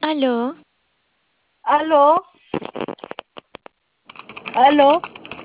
Aló, Aló, aló,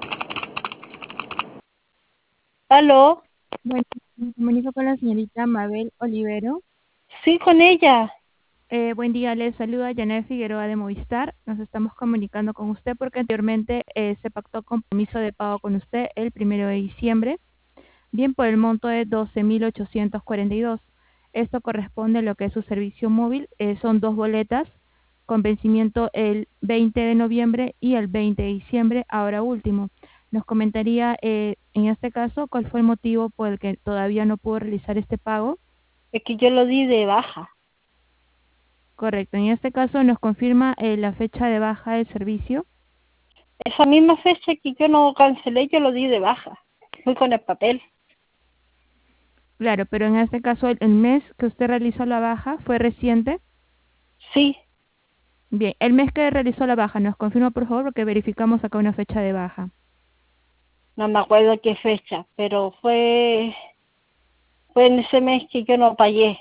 aló. Bueno, me comunico con la señorita Mabel Olivero. Sí, con ella. Buen día, les saluda Janet Figueroa de Movistar. Nos estamos comunicando con usted porque anteriormente se pactó compromiso de pago con usted el 1 de diciembre, bien por el monto de 12.842. Esto corresponde a lo que es su servicio móvil. Son dos boletas con vencimiento el 20 de noviembre y el 20 de diciembre, ahora último. Nos comentaría, en este caso, cuál fue el motivo por el que todavía no pudo realizar este pago. Es que yo lo di de baja. Correcto. En este caso nos confirma la fecha de baja del servicio. Esa misma fecha que yo no cancelé, yo lo di de baja. Fui con el papel. Claro, pero en este caso el mes que usted realizó la baja fue reciente. Sí, Bien, el mes que realizó la baja, nos confirma por favor porque verificamos acá una fecha de baja. no me acuerdo qué fecha, pero fue en ese mes que yo no pagué.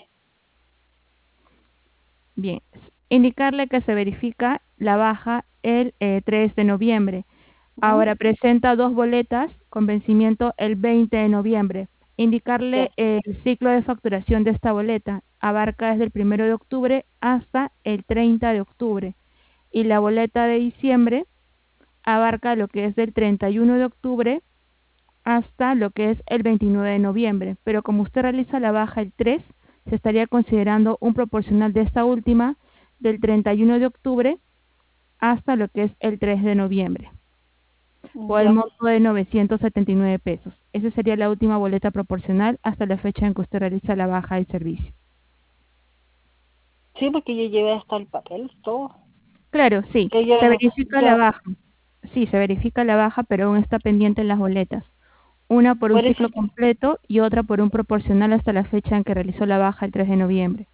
Bien, indicarle que se verifica la baja el 3 de noviembre. ¿Mm? Ahora presenta dos boletas con vencimiento el 20 de noviembre. Ya, Indicarle el ciclo de facturación de esta boleta. Abarca desde el 1 de octubre hasta el 30 de octubre. Y la boleta de diciembre abarca lo que es del 31 de octubre hasta lo que es el 29 de noviembre. Pero como usted realiza la baja el 3, se estaría considerando un proporcional de esta última del 31 de octubre hasta lo que es el 3 de noviembre, por el ya. monto de 979 pesos. Esa sería la última boleta proporcional hasta la fecha en que usted realiza la baja del servicio. Sí, porque yo llevé hasta el papel, todo. Claro, sí, Que yo se no, verifica la yo, baja. Sí, se verifica la baja, pero aún está pendiente en las boletas. Una por un por eso, ciclo completo y otra por un proporcional hasta la fecha en que realizó la baja el 3 de noviembre.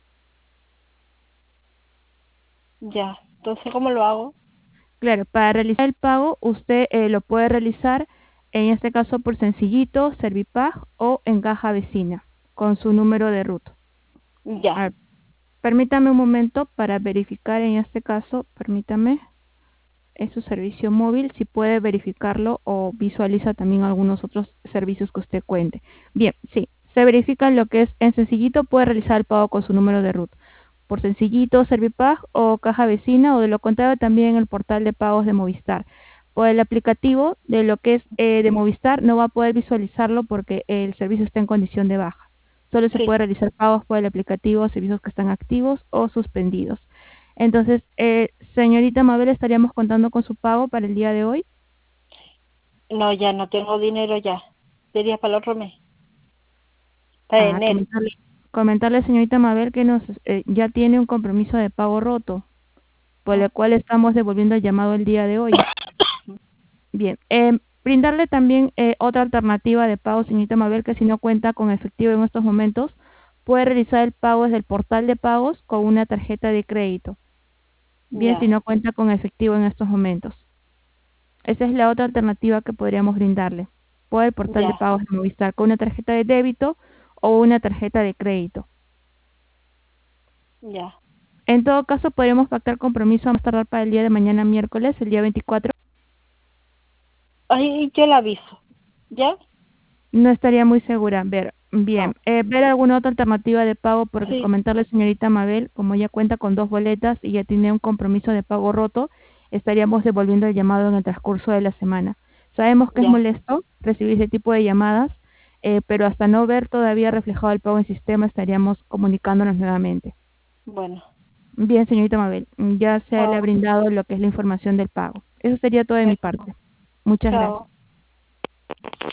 ya. Entonces, ¿cómo lo hago? Claro, para realizar el pago usted lo puede realizar en este caso por Sencillito, Servipag o en caja vecina con su número de ruta. A Ya, ver, permítame un momento para verificar en este caso, permítame, es su servicio móvil, si puede verificarlo o visualiza también algunos otros servicios que usted cuente. Bien, sí, se verifica lo que es en Sencillito, puede realizar el pago con su número de RUT. Por Sencillito, Servipag o Caja Vecina, o de lo contrario también el portal de pagos de Movistar. Por el aplicativo de lo que es de Movistar no va a poder visualizarlo porque el servicio está en condición de baja. Solo se sí. puede realizar pagos por el aplicativo, servicios que están activos o suspendidos. Entonces, señorita Mabel, estaríamos contando con su pago para el día de hoy. No, ya no tengo dinero ya. Sería para el otro mes, para Ah, enero. comentarle, señorita Mabel, que ya tiene un compromiso de pago roto, por Mm. el cual estamos devolviendo el llamado el día de hoy. Bien, brindarle también otra alternativa de pago, señorita Mabel, que si no cuenta con efectivo en estos momentos, puede realizar el pago desde el portal de pagos con una tarjeta de crédito. Bien, Ya, si no cuenta con efectivo en estos momentos. Esa es la otra alternativa que podríamos brindarle. Por el portal de ya, pagos de Movistar, con una tarjeta de débito o una tarjeta de crédito. ya. En todo caso, podríamos pactar compromiso a más tardar para el día de mañana miércoles, el día 24. Ahí yo la aviso. ¿Ya? No estaría muy segura. Bien, No. ver alguna otra alternativa de pago, porque Sí, comentarle, señorita Mabel, como ya cuenta con dos boletas y ya tiene un compromiso de pago roto, estaríamos devolviendo el llamado en el transcurso de la semana. Sabemos que es ya. molesto recibir ese tipo de llamadas, pero hasta no ver todavía reflejado el pago en sistema, estaríamos comunicándonos nuevamente. Bueno. Bien, señorita Mabel, ya se le ha Chao. brindado lo que es la información del pago. Eso sería todo de mi Ya. parte. Muchas gracias. Chao.